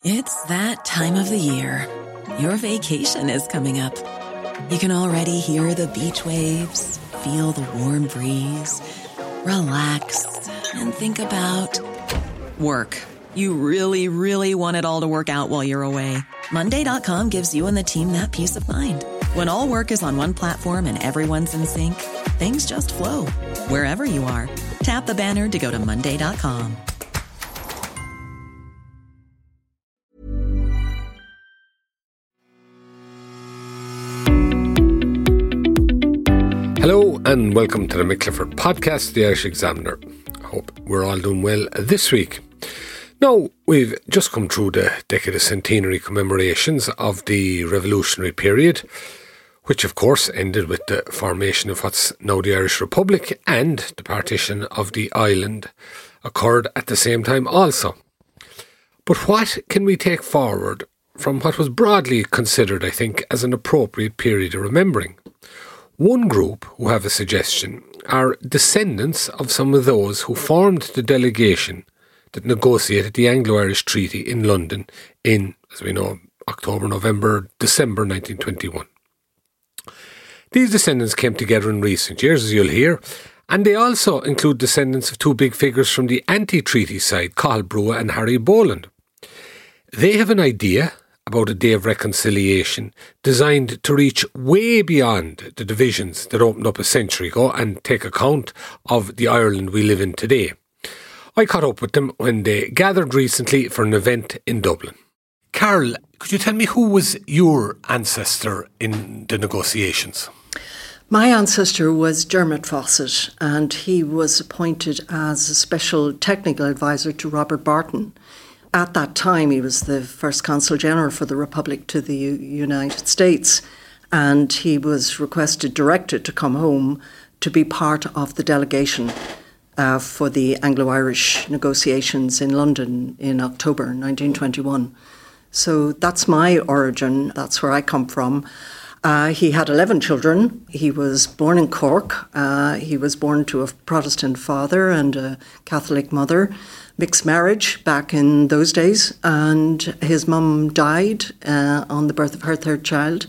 It's that time of the year. Your vacation is coming up. You can already hear the beach waves, feel the warm breeze, relax, and think about work. You really, really want it all to work out while you're away. Monday.com gives you and the team that peace of mind. When all work is on one platform and everyone's in sync, things just flow. Wherever you are, tap the banner to go to Monday.com. Hello and welcome to the Mick Clifford podcast, The Irish Examiner. I hope we're all doing well this week. Now, we've just come through the decade of centenary commemorations of the revolutionary period, which of course ended with the formation of what's now the Irish Republic, and the partition of the island occurred at the same time also. But what can we take forward from what was broadly considered, I think, as an appropriate period of remembering? One group who have a suggestion are descendants of some of those who formed the delegation that negotiated the Anglo-Irish Treaty in London in, as we know, October, November, December 1921. These descendants came together in recent years, as you'll hear, and they also include descendants of two big figures from the anti-treaty side, Cathal Brugha and Harry Boland. They have an idea about a day of reconciliation designed to reach way beyond the divisions that opened up a century ago and take account of the Ireland we live in today. I caught up with them when they gathered recently for an event in Dublin. Carol, could you tell me who was your ancestor in the negotiations? My ancestor was Dermot Fawcett, and he was appointed as a special technical advisor to Robert Barton. At that time, he was the first Consul General for the Republic to the United States, and he was directed to come home to be part of the delegation for the Anglo-Irish negotiations in London in October 1921. So that's my origin, that's where I come from. He had 11 children. He was born in Cork. He was born to a Protestant father and a Catholic mother. Mixed marriage back in those days, and his mum died on the birth of her third child,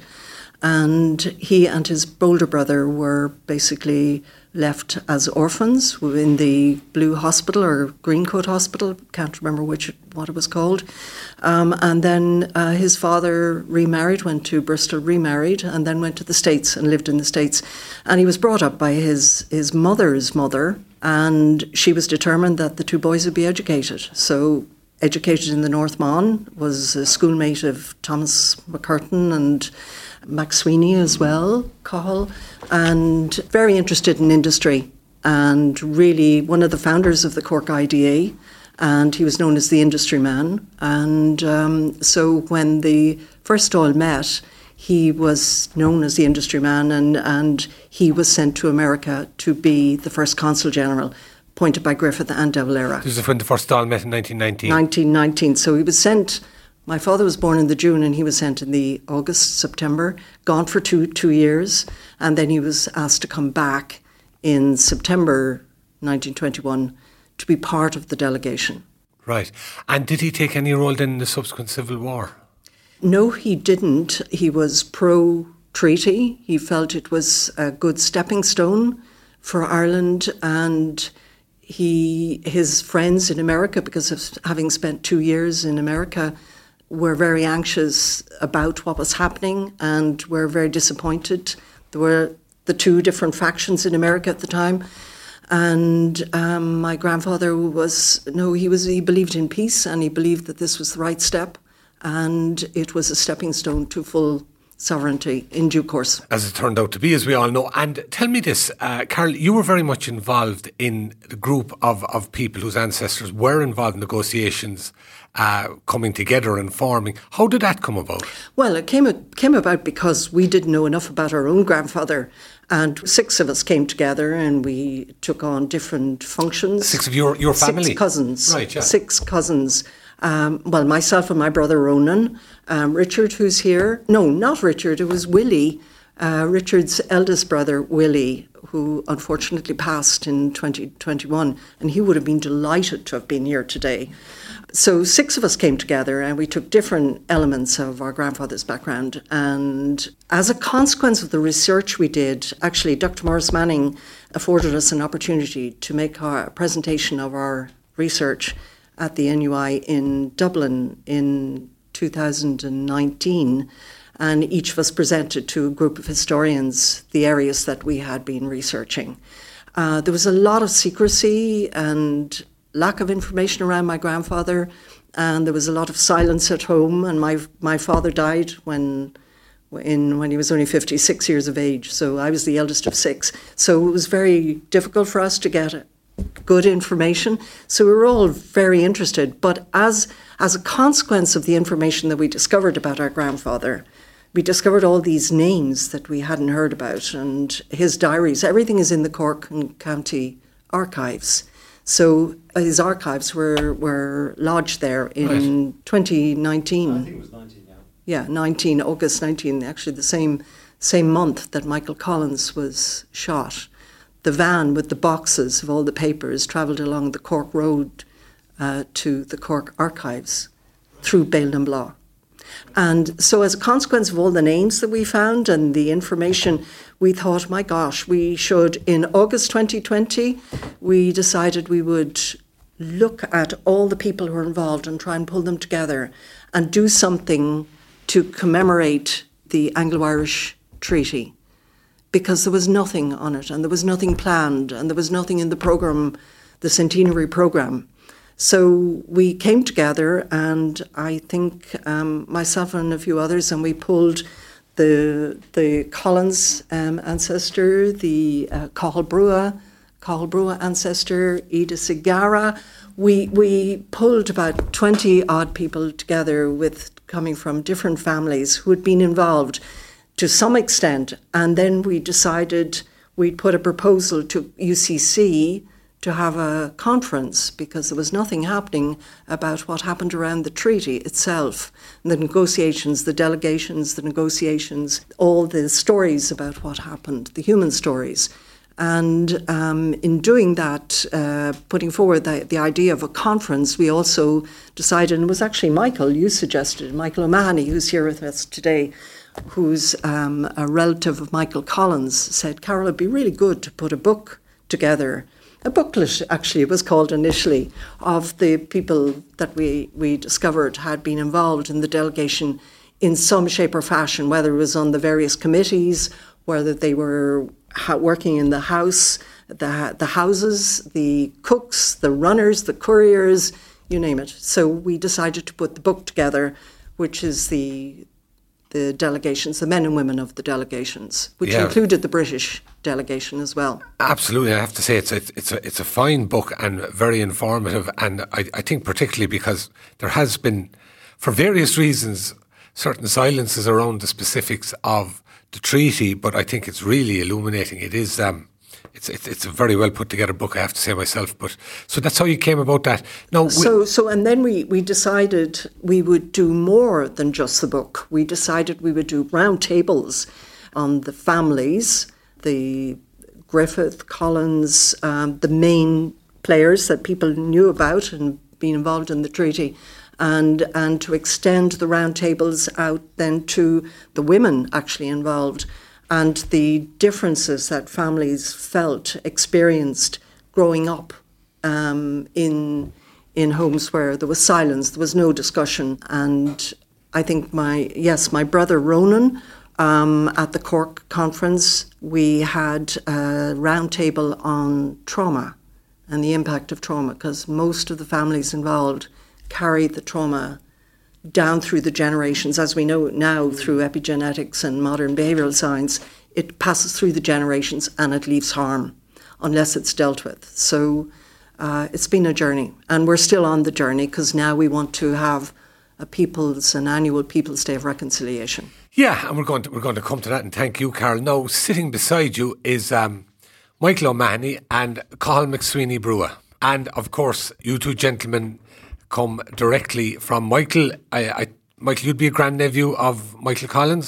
and he and his older brother were basically left as orphans in the Blue Hospital or Greencoat Hospital, can't remember what it was called, and then his father remarried, went to Bristol, remarried, and then went to the States and lived in the States, and he was brought up by his mother's mother, and she was determined that the two boys would be educated. So educated in the North Mon, was a schoolmate of Thomas McCurtain and McSweeney as well, Cathal, and very interested in industry, and really one of the founders of the Cork IDA, and he was known as the industry man. And so when the first all met, he was known as the industry man, and he was sent to America to be the first Consul General, appointed by Griffith and De Valera. This is when the first all met in 1919. 1919. So he was sent, my father was born in the June, and he was sent in the August, September, gone for two years, and then he was asked to come back in September 1921 to be part of the delegation. Right. And did he take any role then in the subsequent Civil War? No, he didn't. He was pro-treaty. He felt it was a good stepping stone for Ireland, and his friends in America, because of having spent 2 years in America, were very anxious about what was happening and were very disappointed. There were the two different factions in America at the time. And my grandfather he believed in peace, and he believed that this was the right step, and it was a stepping stone to full sovereignty in due course. As it turned out to be, as we all know. And tell me this, Carol, you were very much involved in the group of people whose ancestors were involved in negotiations coming together and forming. How did that come about? Well, it came about because we didn't know enough about our own grandfather, and 6 of us came together and we took on different functions. 6 of your family? 6 cousins. Right, yeah. 6 cousins. Well, myself and my brother Ronan, Richard, who's here. No, not Richard, it was Willie, Richard's eldest brother, Willie, who unfortunately passed in 2021, and he would have been delighted to have been here today. So 6 of us came together and we took different elements of our grandfather's background. And as a consequence of the research we did, actually Dr. Maurice Manning afforded us an opportunity to make our presentation of our research at the NUI in Dublin in 2019. And each of us presented to a group of historians the areas that we had been researching. There was a lot of secrecy and lack of information around my grandfather, and there was a lot of silence at home. And my father died when he was only 56 years of age, so I was the eldest of 6. So it was very difficult for us to get good information. So we were all very interested. But as a consequence of the information that we discovered about our grandfather, we discovered all these names that we hadn't heard about, and his diaries. Everything is in the Cork and County archives. So his archives were lodged there in 2019. I think it was 19, yeah. Yeah, August 19, actually the same month that Michael Collins was shot. The van with the boxes of all the papers travelled along the Cork Road to the Cork archives through Bailnamblaw. And so as a consequence of all the names that we found and the information, we thought, my gosh, we should, in August 2020, we decided we would look at all the people who are involved and try and pull them together and do something to commemorate the Anglo-Irish Treaty, because there was nothing on it and there was nothing planned and there was nothing in the programme, the centenary programme. So we came together, and I think myself and a few others, and we pulled the Collins ancestor, the Cathal Brugha ancestor, Ida Sigara. We pulled about 20 odd people together coming from different families who had been involved to some extent, and then we decided we'd put a proposal to UCC to have a conference, because there was nothing happening about what happened around the treaty itself, the negotiations, the delegations, the negotiations, all the stories about what happened, the human stories. And in doing that, putting forward the idea of a conference, we also decided, and it was actually Michael, you suggested, Michael O'Mahony, who's here with us today, who's a relative of Michael Collins, said, Carol, it'd be really good to put a book together. A booklet, actually, it was called initially, of the people that we discovered had been involved in the delegation in some shape or fashion, whether it was on the various committees, whether they were working in the house, the houses, the cooks, the runners, the couriers, you name it. So we decided to put the book together, which is the delegations, the men and women of the delegations, which included the British delegation as well. Absolutely, I have to say it's a fine book and very informative, and I think particularly because there has been, for various reasons, certain silences around the specifics of the treaty, but I think it's really illuminating. It is. It's a very well put together book, I have to say myself. But so that's how you came about that. Now, and then we decided we would do more than just the book. We decided we would do round tables on the families, the Griffith, Collins, the main players that people knew about and been involved in the treaty, and to extend the round tables out then to the women actually involved, and the differences that families experienced growing up in homes where there was silence, there was no discussion. And I think my brother Ronan, at the Cork conference, we had a round table on trauma and the impact of trauma, because most of the families involved carried the trauma down through the generations. As we know now through epigenetics and modern behavioural science, it passes through the generations and it leaves harm unless it's dealt with. So it's been a journey, and we're still on the journey, because now we want to have an annual People's Day of Reconciliation. Yeah, and we're going to come to that, and thank you, Carol. Now, sitting beside you is Michael O'Mahony and Cathal McSweeney Brugha. And of course, you two gentlemen come directly from Michael. Michael, you'd be a grandnephew of Michael Collins?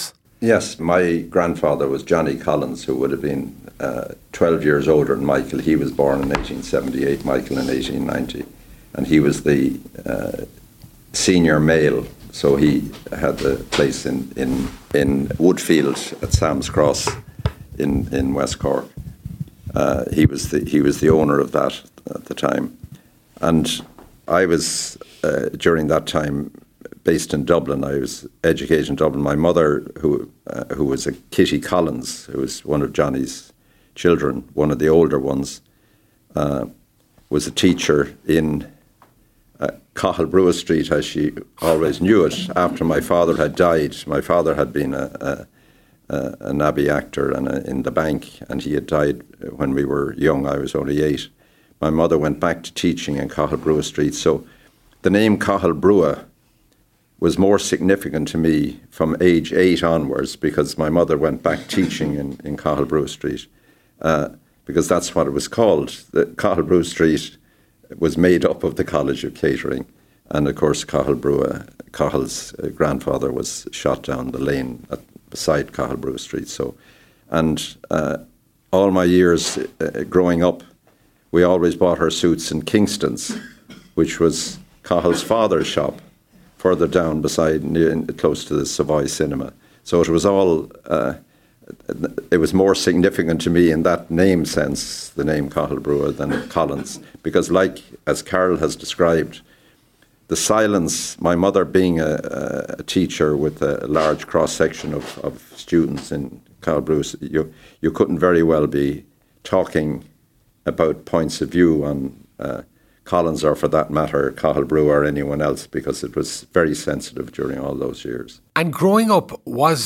Yes, my grandfather was Johnny Collins, who would have been 12 years older than Michael. He was born in 1878, Michael in 1890. And he was the senior male, so he had the place in Woodfield at Sam's Cross in West Cork. He was the owner of that at the time. And I was, during that time, based in Dublin. I was educated in Dublin. My mother, who was a Kitty Collins, who was one of Johnny's children, one of the older ones, was a teacher in Cathal Brugha Street, as she always knew it, after my father had died. My father had been an Abbey actor and in the bank, and he had died when we were young. I was only 8. My mother went back to teaching in Cathal Brugha Street. So the name Cathal Brugha was more significant to me from age 8 onwards, because my mother went back teaching in Cathal Brugha Street, because that's what it was called. The Cathal Brugha Street was made up of the College of Catering, and of course Cahill's grandfather was shot down the lane beside Cathal Brugha Street. So, and all my years growing up, we always bought our suits in Kingston's, which was Cahill's father's shop, further down close to the Savoy Cinema. So it was all, it was more significant to me in that name sense, the name Cathal Brugha, than Collins. Because like, as Carol has described, the silence, my mother being a teacher with a large cross-section of students in Cathal Brugha, you couldn't very well be talking about points of view on Collins, or for that matter, Cathal Brugha or anyone else, because it was very sensitive during all those years. And growing up, were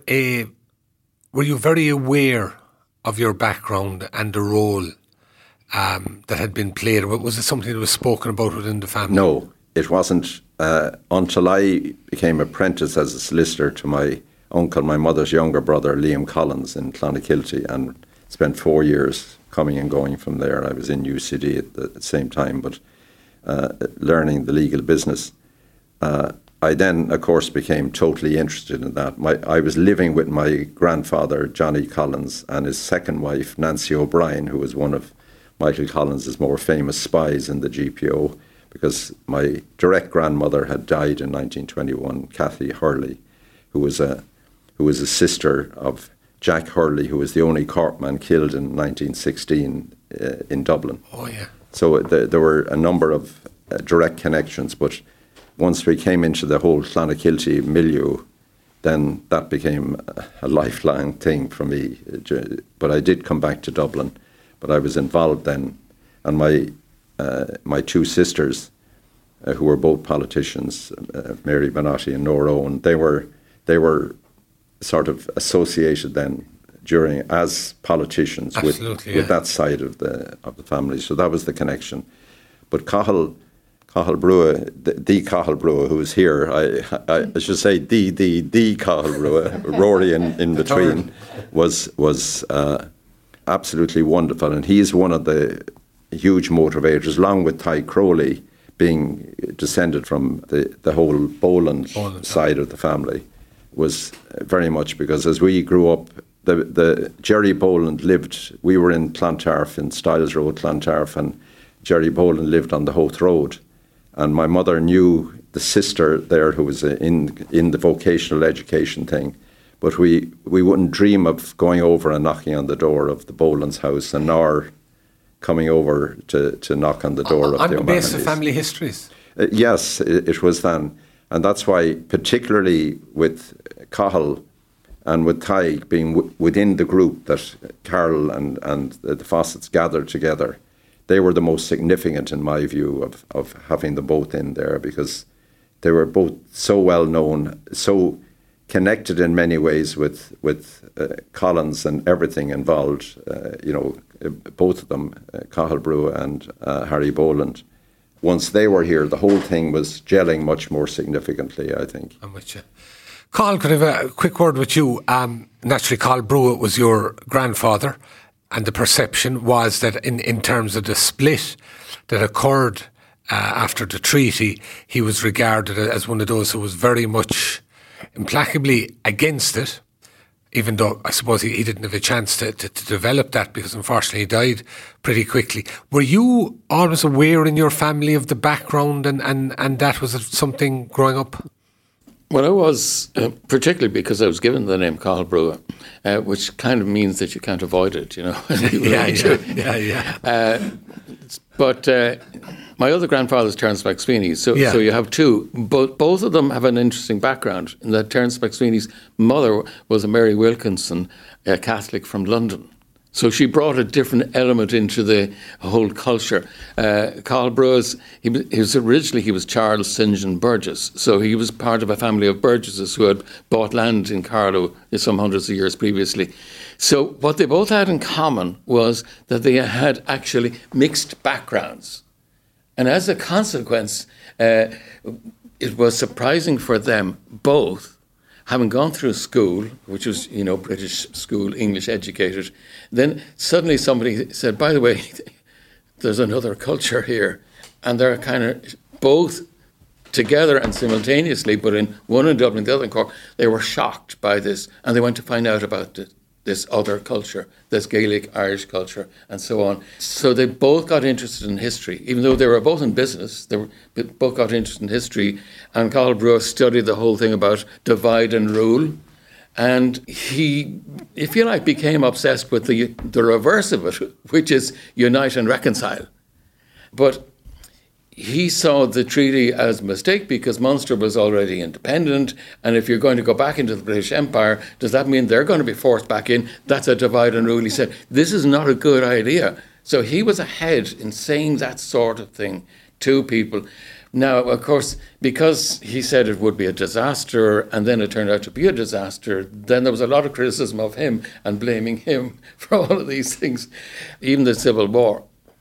you very aware of your background and the role that had been played? Was it something that was spoken about within the family? No, it wasn't until I became apprentice as a solicitor to my uncle, my mother's younger brother, Liam Collins, in Clonakilty, and spent 4 years coming and going from there. I was in UCD at the same time, but learning the legal business. I then, of course, became totally interested in that. I was living with my grandfather, Johnny Collins, and his second wife, Nancy O'Brien, who was one of Michael Collins's more famous spies in the GPO, because my direct grandmother had died in 1921, Kathy Hurley, who was a sister of Jack Hurley, who was the only Corkman killed in 1916 in Dublin. Oh, yeah. So there were a number of direct connections, but once we came into the whole Clonakilty milieu, then that became a lifelong thing for me. But I did come back to Dublin, but I was involved then. And my 2 sisters, who were both politicians, Mary Benotti and Nora Owen, they were sort of associated then as politicians with that side of the family. So that was the connection. But Cathal Brugha, the Cathal Brugha, who was here, I should say the Cathal Brugha, Rory in between, was absolutely wonderful. And he's one of the huge motivators, along with Ty Crowley, being descended from the whole Boland side of the family, was very much because as we grew up, the Jerry Boland lived, we were in Clontarf, in Styles Road, Clontarf, and Jerry Boland lived on the Howth Road. And my mother knew the sister there who was in the vocational education thing, but we wouldn't dream of going over and knocking on the door of the Boland's house, and nor coming over to knock on the door of the O'Mahony's. On the basis of family histories? Yes, it was then. And that's why, particularly with Cathal and with Ty being within the group that Carol and the Fawcett's gathered together, they were the most significant in my view of having them both in there, because they were both so well known, so connected in many ways with Collins and everything involved. Both of them, Cathal Brugha and Harry Boland. Once they were here, the whole thing was gelling much more significantly, I think. I'm with you. Cathal, could I have a quick word with you? Naturally, Cathal Brugha was your grandfather, and the perception was that in terms of the split that occurred after the treaty, he was regarded as one of those who was very much implacably against it. even though I suppose he didn't have a chance to develop that because unfortunately he died pretty quickly. Were you always aware in your family of the background and that was something growing up? Well, I was, particularly because I was given the name Carl Brewer, which kind of means that you can't avoid it, yeah. But my other grandfather is Terence McSweeney, so you have two. Both of them have an interesting background in that Terence McSweeney's mother was a Mary Wilkinson, a Catholic from London. So she brought a different element into the whole culture. Carl Brewer, he was Charles St. John Burgess. So he was part of a family of Burgesses who had bought land in Carlow some hundreds of years previously. So what they both had in common was that they had actually mixed backgrounds. And as a consequence, it was surprising for them both, having gone through school, which was, British school, English educated, then suddenly somebody said, by the way, there's another culture here. And they're kind of both together and simultaneously, but in one in Dublin, the other in Cork, they were shocked by this. And they went to find out about this other culture, this Gaelic Irish culture, and so on. So they both got interested in history, even though they were both in business. They both got interested in history, and Carl Brewer studied the whole thing about divide and rule, and he, if you like, became obsessed with the reverse of it, which is unite and reconcile. But he saw the treaty as a mistake because Munster was already independent, and if you're going to go back into the British Empire, does that mean they're going to be forced back in? That's a divide and rule. He said, this is not a good idea. So he was ahead in saying that sort of thing to people. Now, of course, because he said it would be a disaster, and then it turned out to be a disaster, then there was a lot of criticism of him and blaming him for all of these things, even the Civil War.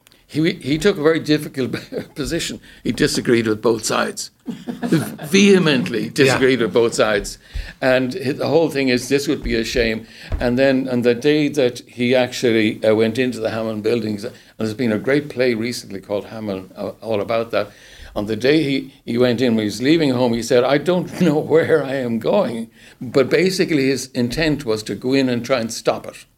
He took a very difficult position. He disagreed with both sides, vehemently disagreed with both sides. And the whole thing is, this would be a shame. And then on the day that he actually went into the Hammond buildings, and there's been a great play recently called Hammond, all about that. On the day he went in, when he was leaving home, he said, I don't know where I am going. But basically his intent was to go in and try and stop it.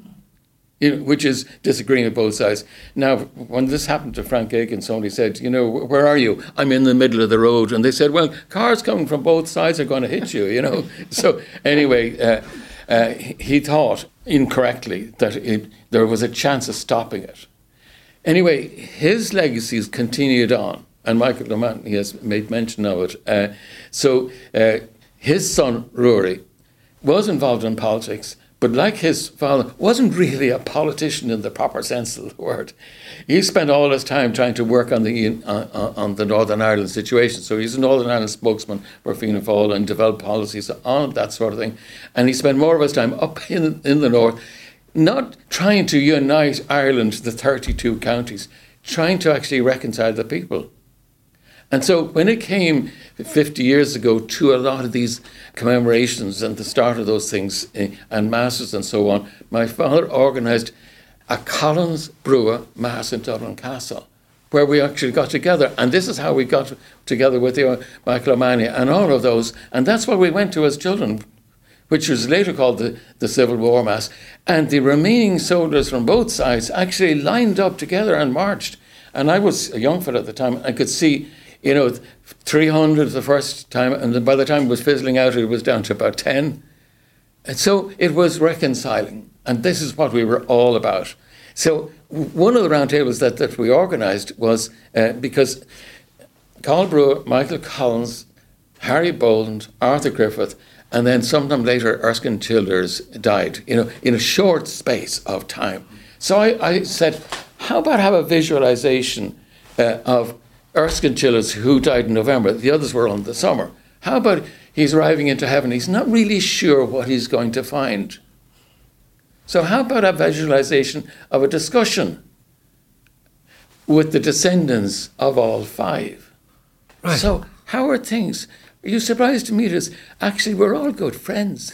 Which is disagreeing with both sides. Now, when this happened to Frank Aiken, somebody said, where are you? I'm in the middle of the road. And they said, well, cars coming from both sides are going to hit you, So anyway, he thought incorrectly that there was a chance of stopping it. Anyway, his legacies continued on, and Michael O'Mahony has made mention of it. So his son, Rory, was involved in politics, but like his father, wasn't really a politician in the proper sense of the word. He spent all his time trying to work on the Northern Ireland situation. So he's a Northern Ireland spokesman for Fianna Fáil and developed policies on that sort of thing. And he spent more of his time up in the north, not trying to unite Ireland, the 32 counties, trying to actually reconcile the people. And so when it came 50 years ago to a lot of these commemorations and the start of those things and masses and so on, my father organised a Collins Brewer Mass in Dublin Castle, where we actually got together. And this is how we got together with Michael O'Mahony and all of those. And that's what we went to as children, which was later called the Civil War Mass. And the remaining soldiers from both sides actually lined up together and marched. And I was a young fellow at the time. I could see 300 the first time, and then by the time it was fizzling out, it was down to about 10. And so it was reconciling, and this is what we were all about. So one of the roundtables that we organised was because Carl Brewer, Michael Collins, Harry Boland, Arthur Griffith, and then sometime later Erskine Childers died, in a short space of time. So I said, how about have a visualisation of Erskine Childers, who died in November, the others were on the summer. How about he's arriving into heaven? He's not really sure what he's going to find. So how about a visualization of a discussion with the descendants of all five? Right. So how are things? Are you surprised to meet us? Actually, we're all good friends.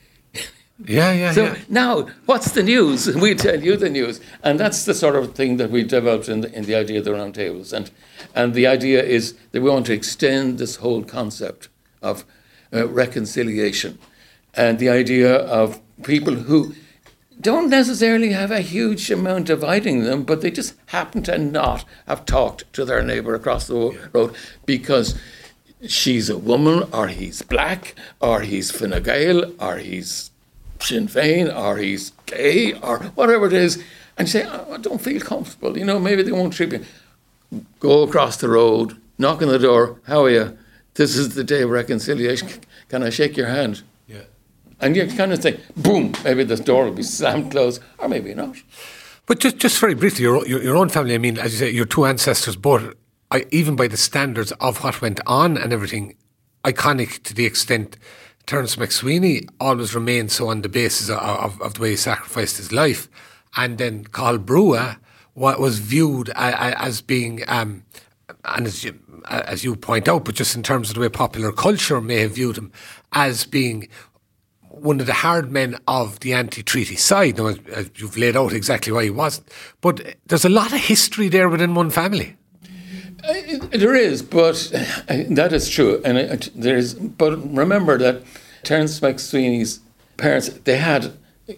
So now, what's the news? We tell you the news. And that's the sort of thing that we developed in the idea of the round tables. And the idea is that we want to extend this whole concept of reconciliation and the idea of people who don't necessarily have a huge amount dividing them, but they just happen to not have talked to their neighbour across the road because she's a woman, or he's black, or he's Fine Gael, or he's Sinn Féin, or he's gay, or whatever it is. And you say, I don't feel comfortable. Maybe they won't treat me. Go across the road, knock on the door. How are you? This is the day of reconciliation. Can I shake your hand? Yeah. And you kind of think, boom, maybe this door will be slammed closed, or maybe not. But just very briefly, your own family, I mean, as you say, your two ancestors, both, even by the standards of what went on and everything, iconic to the extent Terence MacSweeney always remained so on the basis of the way he sacrificed his life. And then Cathal Brugha was viewed as being, and as you point out, but just in terms of the way popular culture may have viewed him, as being one of the hard men of the anti-treaty side. Now, as you've laid out exactly why he wasn't. But there's a lot of history there within one family. There is, but that is true. And there is. But remember that Terence MacSweeney's parents, they had,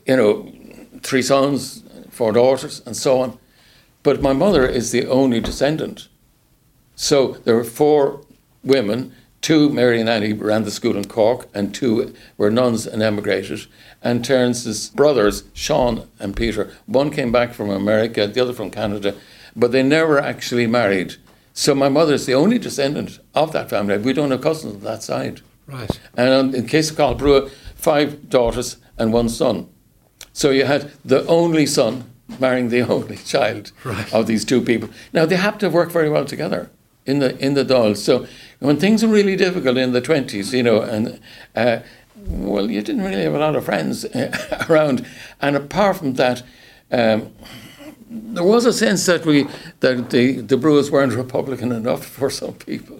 3 sons, 4 daughters, and so on. But my mother is the only descendant. So there were 4 women. 2, Mary and Annie, ran the school in Cork, and 2 were nuns and emigrated. And Terence's brothers, Sean and Peter, one came back from America, the other from Canada, but they never actually married. So my mother is the only descendant of that family. We don't have cousins on that side. Right. And in the case of Cathal Brugha, 5 daughters and 1 son. So you had the only son marrying the only child of these 2 people. Now, they happen to have worked very well together in the Dáil. So when things were really difficult in the 20s, well, you didn't really have a lot of friends around. And apart from that, there was a sense that the Brughas weren't Republican enough for some people.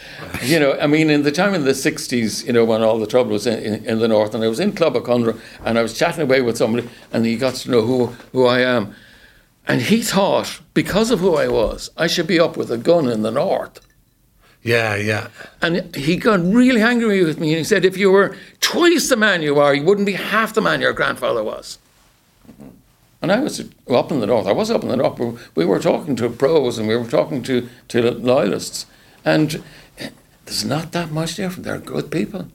In the time in the 60s, when all the trouble was in the north, and I was in Club O'Connor, and I was chatting away with somebody, and he got to know who I am. And he thought, because of who I was, I should be up with a gun in the north. Yeah. And he got really angry with me, and he said, if you were twice the man you are, you wouldn't be half the man your grandfather was. And I was up in the north. I was up in the north. We were talking to pros, and we were talking to loyalists. And there's not that much different. They're good people,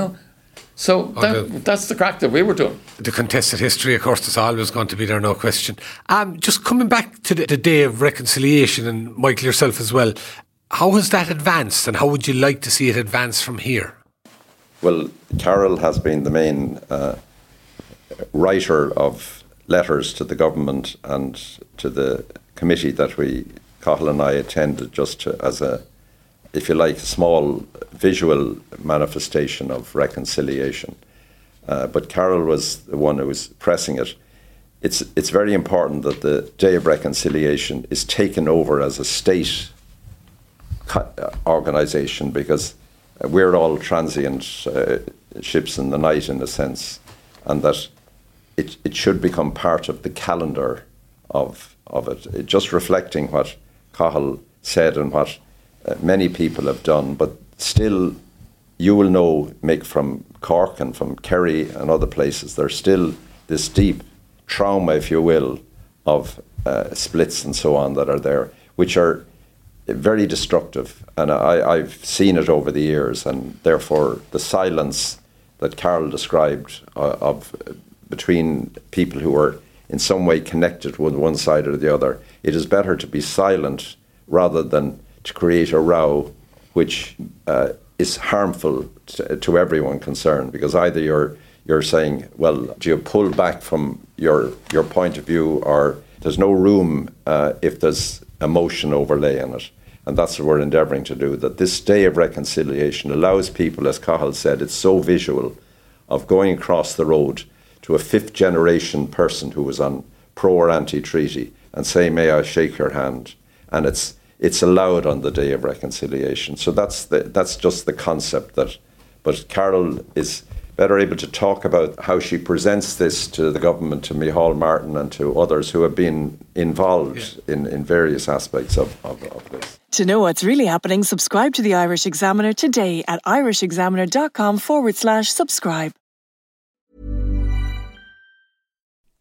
So that's the crack that we were doing. The contested history, of course, is always going to be there, no question. Just coming back to the day of reconciliation, and Michael, yourself as well, how has that advanced, and how would you like to see it advance from here? Well, Carol has been the main writer of letters to the government and to the committee that Cathal and I attended, just as a small visual manifestation of reconciliation. But Carol was the one who was pressing it. It's very important that the Day of Reconciliation is taken over as a state organisation, because we're all transient ships in the night, in a sense, and that it should become part of the calendar of it. Just reflecting what Cathal said and what many people have done, but still, you will know, Mick, from Cork and from Kerry and other places, there's still this deep trauma, if you will, of splits and so on that are there, which are very destructive. And I've seen it over the years, and therefore the silence that Carol described of between people who are in some way connected with one side or the other, it is better to be silent rather than to create a row which is harmful to everyone concerned, because either you're saying, well, do you pull back from your point of view, or there's no room if there's emotion overlay on it. And that's what we're endeavouring to do, that this Day of Reconciliation allows people, as Cathal said, it's so visual, of going across the road to a 5th generation person who was on pro or anti-treaty and say, may I shake your hand? And it's allowed on the Day of Reconciliation. So that's just the concept that, but Carol is better able to talk about how she presents this to the government, to Micheál Martin and to others who have been involved in various aspects of this. To know what's really happening, subscribe to the Irish Examiner today at irishexaminer.com/subscribe.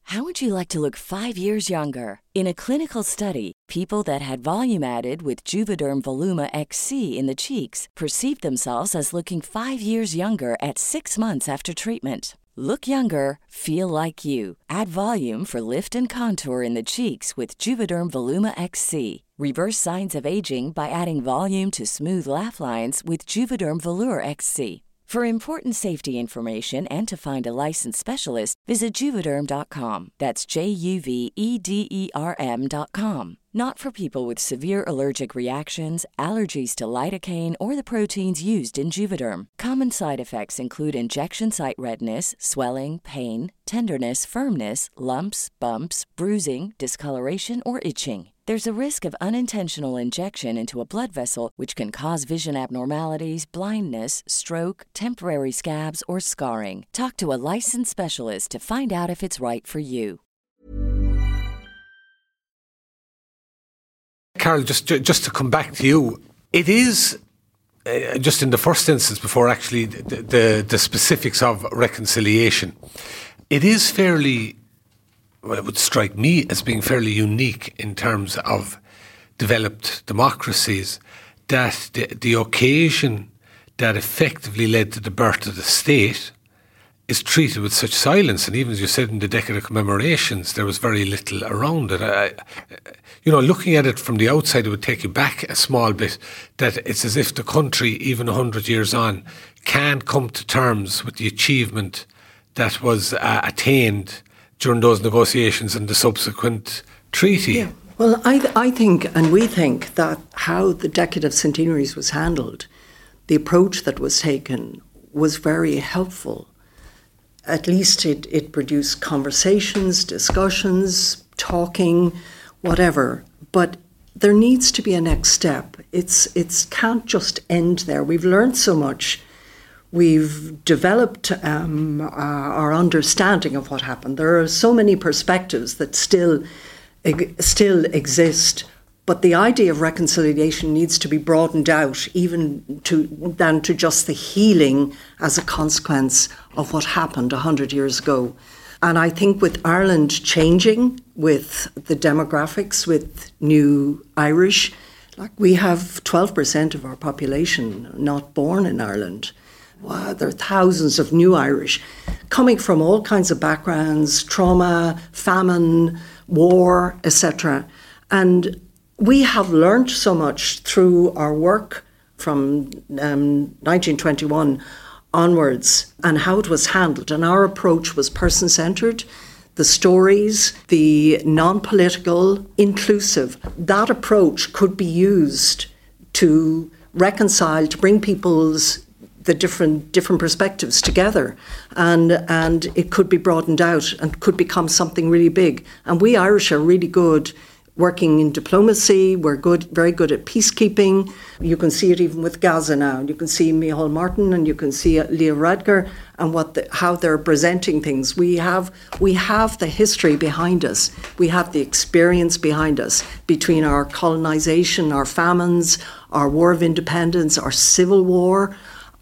How would you like to look 5 years younger? In a clinical study, people that had volume added with Juvederm Voluma XC in the cheeks perceived themselves as looking 5 years younger at 6 months after treatment. Look younger, feel like you. Add volume for lift and contour in the cheeks with Juvederm Voluma XC. Reverse signs of aging by adding volume to smooth laugh lines with Juvederm Volure XC. For important safety information and to find a licensed specialist, visit Juvederm.com. That's JUVEDERM.com. Not for people with severe allergic reactions, allergies to lidocaine, or the proteins used in Juvederm. Common side effects include injection site redness, swelling, pain, tenderness, firmness, lumps, bumps, bruising, discoloration, or itching. There's a risk of unintentional injection into a blood vessel, which can cause vision abnormalities, blindness, stroke, temporary scabs, or scarring. Talk to a licensed specialist to find out if it's right for you. Carol, just to come back to you, it is, just in the first instance, before actually the specifics of reconciliation, it is fairly, well, it would strike me as being fairly unique in terms of developed democracies, that the occasion that effectively led to the birth of the state is treated with such silence. And even as you said, in the decade of commemorations, there was very little around it. Looking at it from the outside, it would take you back a small bit, that it's as if the country, even 100 years on, can't come to terms with the achievement that was attained during those negotiations and the subsequent treaty. Yeah. Well, I think, and we think, that how the decade of centenaries was handled, the approach that was taken, was very helpful. At least it produced conversations, discussions, talking, whatever. But there needs to be a next step. It can't just end there. We've learned so much. We've developed our understanding of what happened. There are so many perspectives that still exist, but the idea of reconciliation needs to be broadened out than to just the healing as a consequence of what happened 100 years ago. And I think with Ireland changing, with the demographics, with new Irish, like we have 12% of our population not born in Ireland. Wow, there are thousands of new Irish coming from all kinds of backgrounds, trauma, famine, war, etc. And we have learned so much through our work from 1921 onwards and how it was handled. And our approach was person-centred, the stories, the non-political, inclusive. That approach could be used to reconcile, to bring the different perspectives together, and it could be broadened out and could become something really big. And we Irish are really good working in diplomacy. We're very good at peacekeeping. You can see it even with Gaza now. You can see Micheál Martin and you can see Leo Varadkar and how they're presenting things. We have the history behind us. We have the experience behind us between our colonisation, our famines, our War of Independence, our Civil War,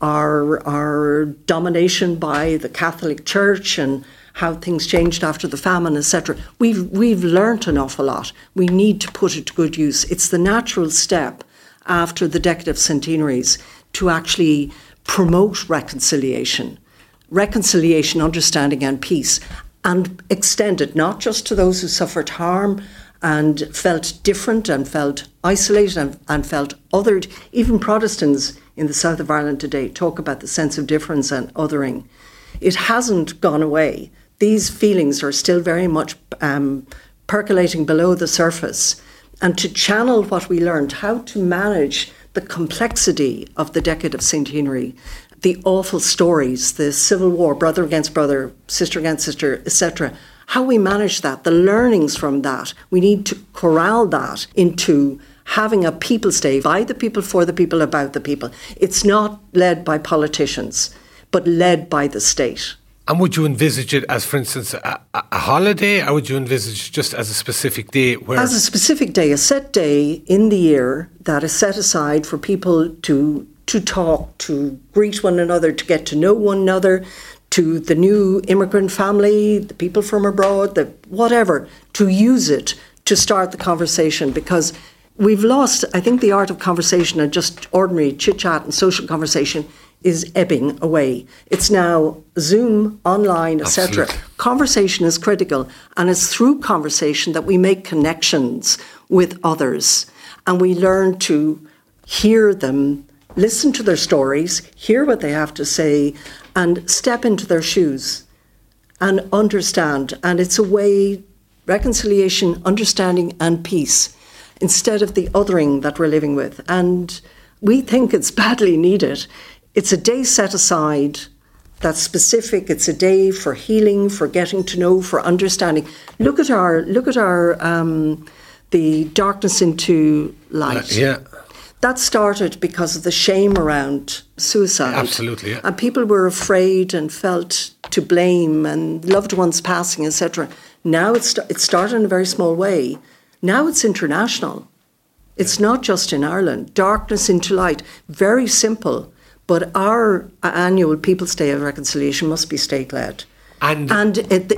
our domination by the Catholic Church, and how things changed after the famine, etc. We've learnt an awful lot. We need to put it to good use. It's the natural step after the decade of centenaries to actually promote reconciliation, understanding and peace, and extend it not just to those who suffered harm and felt different and felt isolated and felt othered. Even Protestants in the south of Ireland today talk about the sense of difference and othering. It hasn't gone away. These feelings are still very much percolating below the surface. And to channel what we learned, how to manage the complexity of the decade of centenary, the awful stories, the Civil War, brother against brother, sister against sister, etc., how we manage that, the learnings from that, we need to corral that into having a people state, by the people, for the people, about the people. It's not led by politicians, but led by the state. And would you envisage it as, for instance, a holiday, or would you envisage just as a specific day? As a specific day, a set day in the year that is set aside for people to talk, to greet one another, to get to know one another, to the new immigrant family, the people from abroad, the whatever, to use it to start the conversation, because we've lost, I think, the art of conversation and just ordinary chit-chat and social conversation is ebbing away. It's now Zoom, online, etc. Conversation is critical, and it's through conversation that we make connections with others, and we learn to hear them, listen to their stories, hear what they have to say, and step into their shoes and understand. And it's a way, reconciliation, understanding and peace, instead of the othering that we're living with. And we think it's badly needed. It's a day set aside that's specific. It's a day for healing, for getting to know, for understanding. Look at our the darkness into light. Yeah. That started because of the shame around suicide. Absolutely, yeah. And people were afraid and felt to blame, and loved ones passing, etc. Now it started in a very small way. Now it's international. It's not just in Ireland. Darkness into light. Very simple. But our annual People's Day of Reconciliation must be state-led. And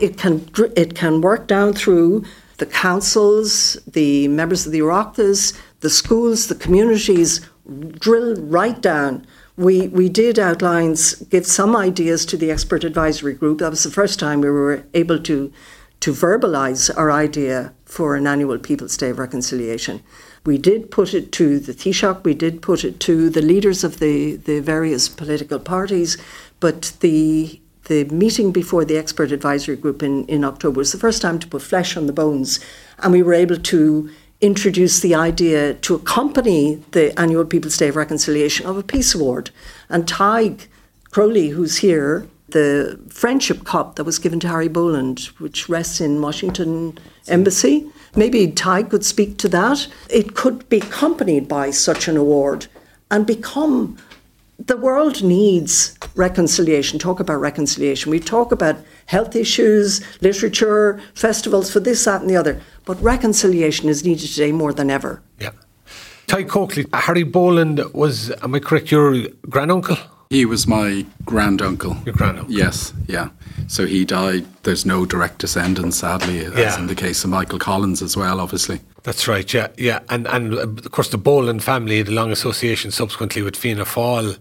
it can work down through the councils, the members of the Oireachtas, the schools, the communities, drill right down. We did outlines, give some ideas to the expert advisory group. That was the first time we were able to verbalise our idea for an annual People's Day of Reconciliation. We did put it to the Taoiseach, we did put it to the leaders of the various political parties, but the meeting before the expert advisory group in October was the first time to put flesh on the bones, and we were able to introduce the idea to accompany the annual People's Day of Reconciliation of a peace award. And Tig Crowley, who's here, the friendship cup that was given to Harry Boland, which rests in Washington Embassy, maybe Tig could speak to that. It could be accompanied by such an award and become... The world needs reconciliation. Talk about reconciliation. We talk about health issues, literature, festivals for this, that and the other. But reconciliation is needed today more than ever. Yeah. Tig Coakley, Harry Boland was, am I correct, your granduncle? He was my granduncle. Your granduncle? Yes, yeah. So he died. There's no direct descendants, sadly, as in the case of Michael Collins as well, obviously. That's right, yeah. And of course the Boland family had a long association subsequently with Fianna Fáil.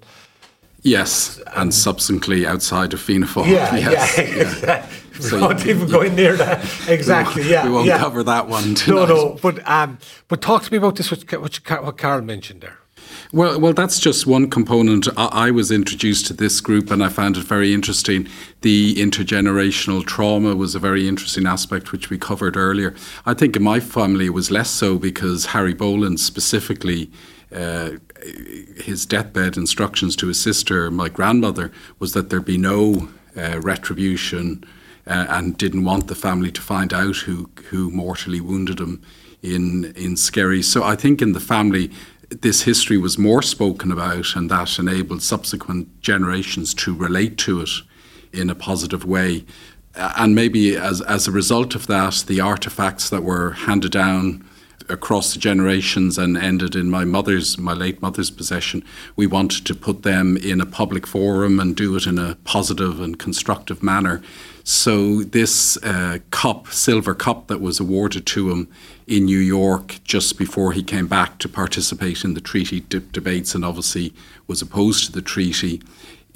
Yes, and subsequently outside of Fianna Fáil. Yeah. We won't even go in near that. Exactly, we won't cover that one tonight. No, but talk to me about this, what Carol mentioned there. Well, that's just one component. I was introduced to this group and I found it very interesting. The intergenerational trauma was a very interesting aspect, which we covered earlier. I think in my family it was less so, because Harry Boland specifically, his deathbed instructions to his sister, my grandmother, was that there be no retribution, and didn't want the family to find out who mortally wounded him in Skerry. So I think in the family, this history was more spoken about, and that enabled subsequent generations to relate to it in a positive way. And maybe as a result of that, the artefacts that were handed down across the generations and ended in my late mother's possession, we wanted to put them in a public forum and do it in a positive and constructive manner. So this silver cup that was awarded to him in New York just before he came back to participate in the treaty debates, and obviously was opposed to the treaty,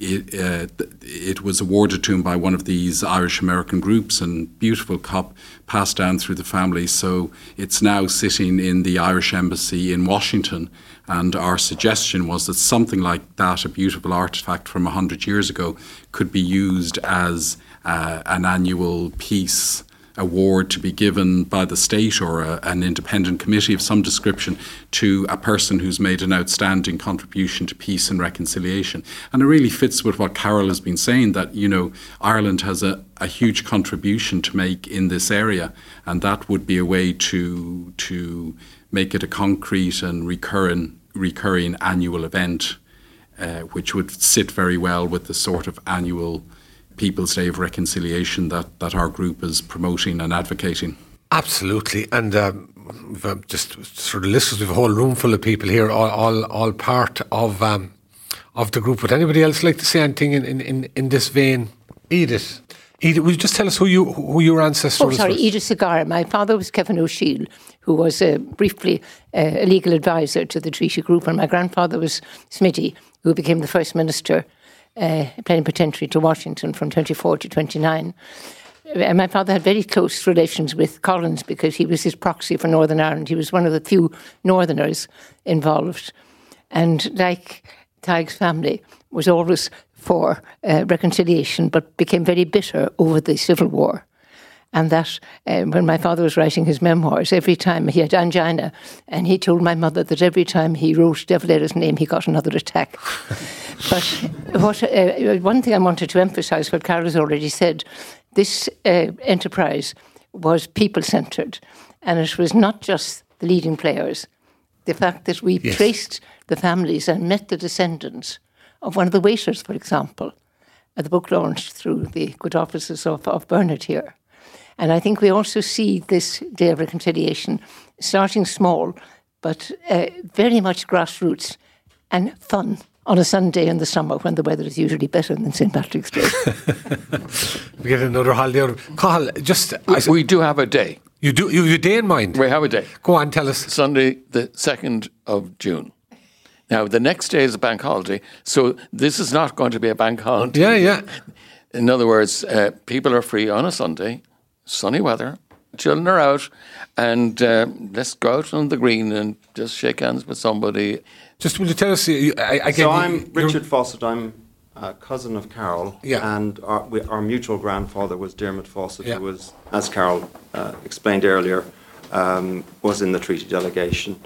it was awarded to him by one of these Irish-American groups, and beautiful cup passed down through the family. So it's now sitting in the Irish Embassy in Washington, and our suggestion was that something like that, a beautiful artefact from 100 years ago, could be used as an annual peace award to be given by the state or an independent committee of some description to a person who's made an outstanding contribution to peace and reconciliation. And it really fits with what Carol has been saying, that, Ireland has a huge contribution to make in this area, and that would be a way to make it a concrete and recurring annual event, which would sit very well with the sort of annual People's Day of Reconciliation that our group is promoting and advocating. Absolutely, and we've just sort of listeners, we've a whole room full of people here, all part of the group. Would anybody else like to say anything in this vein? Edith, will you just tell us who your ancestor was? Oh, sorry, Edith Segar. My father was Kevin O'Sheil, who was briefly a legal advisor to the Treaty Group, and my grandfather was Smitty, who became the first minister plenipotentiary to Washington from 24 to 29. And my father had very close relations with Collins because he was his proxy for Northern Ireland. He was one of the few Northerners involved. And like Tighe's family, was always for reconciliation, but became very bitter over the Civil War. And that when my father was writing his memoirs, every time he had angina, and he told my mother that every time he wrote De Valera's name, he got another attack. But one thing I wanted to emphasise, what Carol has already said, this enterprise was people-centred, and it was not just the leading players. The fact that we traced the families and met the descendants of one of the waiters, for example, at the book launch through the good offices of Bernard here. And I think we also see this Day of Reconciliation starting small, but very much grassroots and fun on a Sunday in the summer when the weather is usually better than St. Patrick's Day. We get another holiday. Cathal, we do have a day. You do? You have a day in mind? We have a day. Go on, tell us. Sunday, the 2nd of June. Now, the next day is a bank holiday, so this is not going to be a bank holiday. Yeah. In other words, people are free on a Sunday, sunny weather, children are out, and let's go out on the green and just shake hands with somebody. Just will you tell us? So I'm Richard Fawcett. I'm a cousin of Carol, and our mutual grandfather was Dermot Fawcett, who was, as Carol explained earlier, was in the treaty delegation.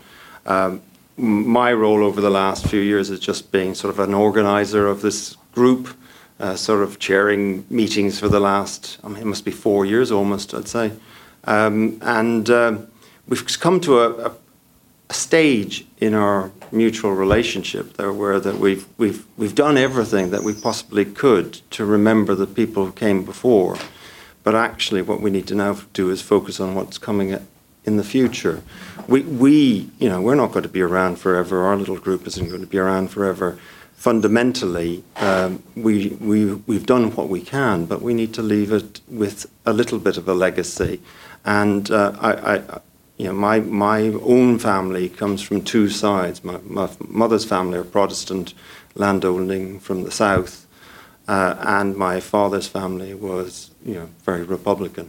My role over the last few years is just being sort of an organiser of this group, sort of chairing meetings for the last, it must be 4 years almost, I'd say. And we've come to a stage in our mutual relationship there where that we've done everything that we possibly could to remember the people who came before. But actually what we need to now do is focus on what's coming in the future. We're not going to be around forever. Our little group isn't going to be around forever. Fundamentally, we've done what we can, but we need to leave it with a little bit of a legacy. And my own family comes from two sides. My mother's family are Protestant, landowning from the south, and my father's family was, very Republican.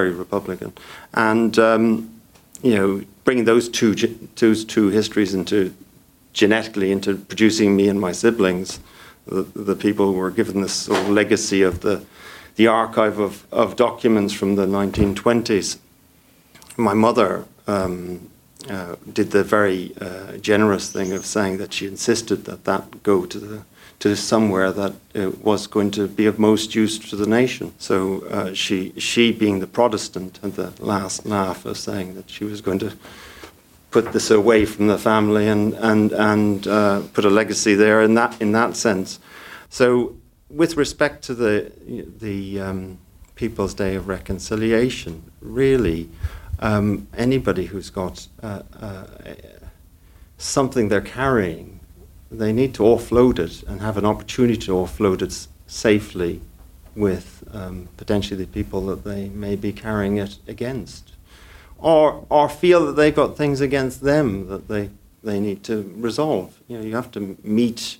And bringing those two histories genetically into producing me and my siblings, the people who were given this sort of legacy of the archive of documents from the 1920s. My mother did the very generous thing of saying that she insisted that go to somewhere that was going to be of most use to the nation. So she being the Protestant, had the last laugh of saying that she was going to put this away from the family and put a legacy there in that sense. So with respect to the People's Day of Reconciliation, really, anybody who's got something they're carrying, they need to offload it and have an opportunity to offload it safely with potentially the people that they may be carrying it against, or feel that they've got things against them that they need to resolve. You have to meet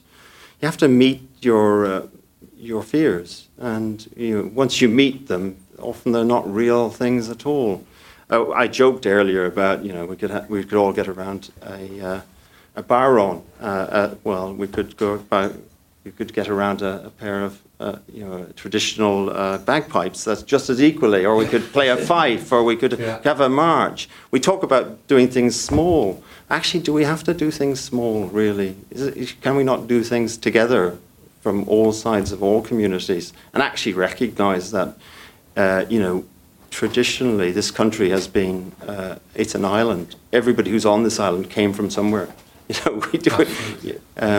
your fears, and once you meet them, often they're not real things at all. I joked earlier about we could all get around a barron. We could go about. You could get around a pair of traditional bagpipes. That's just as equally. Or we could play a fife, or we could have a march. We talk about doing things small. Actually, do we have to do things small? Really? Can we not do things together from all sides of all communities and actually recognise that traditionally this country has been it's an island. Everybody who's on this island came from somewhere. We do it.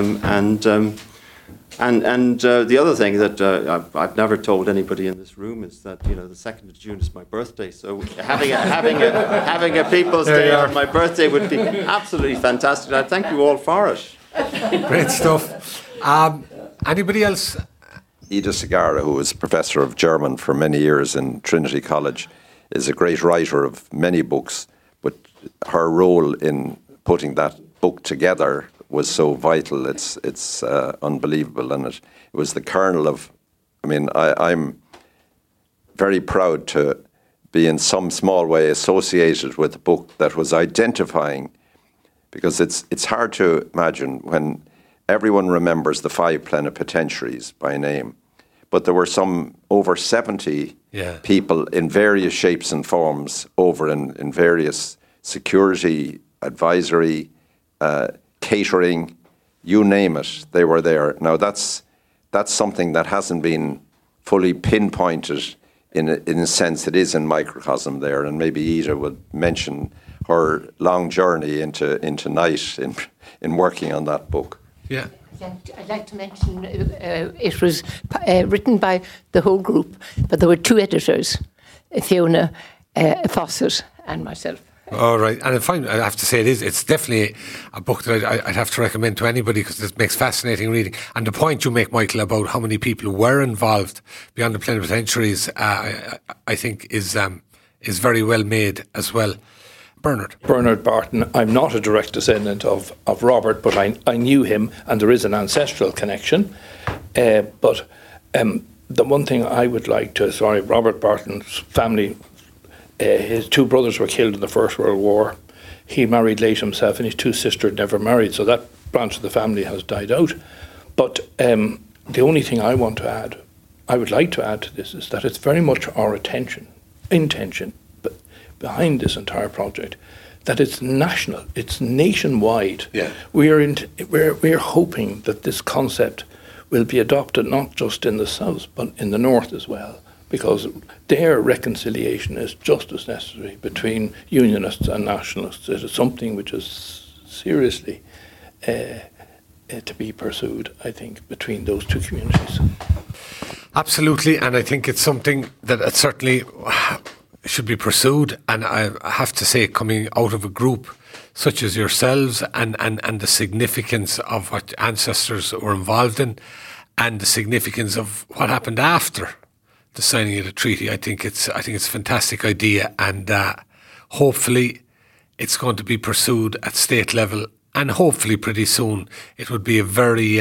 And the other thing that I've never told anybody in this room is that the 2nd of June is my birthday. So having a People's Day on my birthday would be absolutely fantastic. I thank you all for it. Great stuff. Anybody else Edith Segarra, who was Professor of German for many years in Trinity College, is a great writer of many books, but her role in putting that book together was so vital. It's unbelievable, and it was the kernel of. I mean, I'm very proud to be in some small way associated with a book that was identifying, because it's hard to imagine when everyone remembers the 5 plenipotentiaries by name, but there were some over 70 people in various shapes and forms over in various security, advisory, catering, you name it, they were there. Now that's something that hasn't been fully pinpointed in a sense. It is in microcosm there, and maybe Ida would mention her long journey into night in working on that book. Yeah. I'd like to mention it was written by the whole group, but there were 2 editors, Fiona Fawcett and myself. All right, and I have to say it's definitely a book that I'd have to recommend to anybody, because it makes fascinating reading. And the point you make, Michael, about how many people were involved beyond the plenipotentiaries, I think is very well made as well. Bernard Barton. I'm not a direct descendant of Robert, but I knew him, and there is an ancestral connection. But the one thing I would like to, Robert Barton's family, his 2 brothers were killed in the First World War. He married late himself, and his 2 sisters never married, so that branch of the family has died out. But the only thing I would like to add to this, is that it's very much our intention behind this entire project, that it's national, it's nationwide. Yeah. We're hoping that this concept will be adopted not just in the south, but in the north as well, because their reconciliation is just as necessary between unionists and nationalists. It is something which is seriously to be pursued, I think, between those 2 communities. Absolutely, and I think it's something that certainly should be pursued. And I have to say, coming out of a group such as yourselves, and the significance of what ancestors were involved in, and the significance of what happened after the signing of the treaty, I think it's a fantastic idea, and hopefully it's going to be pursued at state level, and hopefully pretty soon it would be a very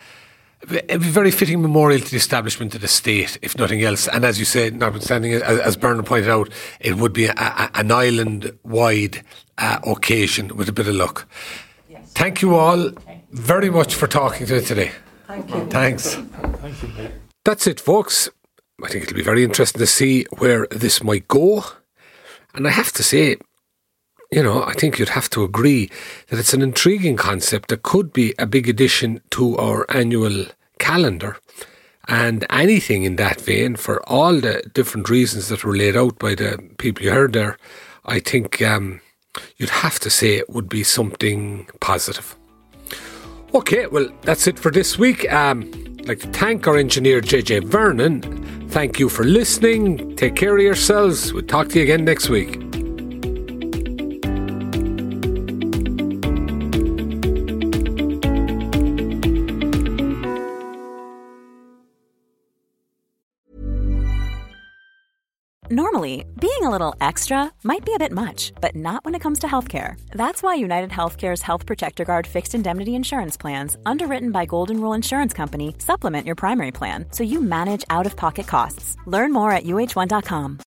fitting memorial to the establishment of the state, if nothing else. And as you say, notwithstanding, as Bernard pointed out, it would be an island-wide occasion with a bit of luck. Yes. Thank you all very much for talking to me today. Thank you. Thanks. Thank you. That's it, folks. I think it'll be very interesting to see where this might go. And I have to say, I think you'd have to agree that it's an intriguing concept that could be a big addition to our annual calendar. And anything in that vein, for all the different reasons that were laid out by the people you heard there, I think you'd have to say it would be something positive. Okay, well, that's it for this week. I'd like to thank our engineer, JJ Vernon. Thank you for listening. Take care of yourselves. We'll talk to you again next week. Normally, being a little extra might be a bit much, but not when it comes to healthcare. That's why United Healthcare's Health Protector Guard fixed indemnity insurance plans, underwritten by Golden Rule Insurance Company, supplement your primary plan so you manage out-of-pocket costs. Learn more at UH1.com.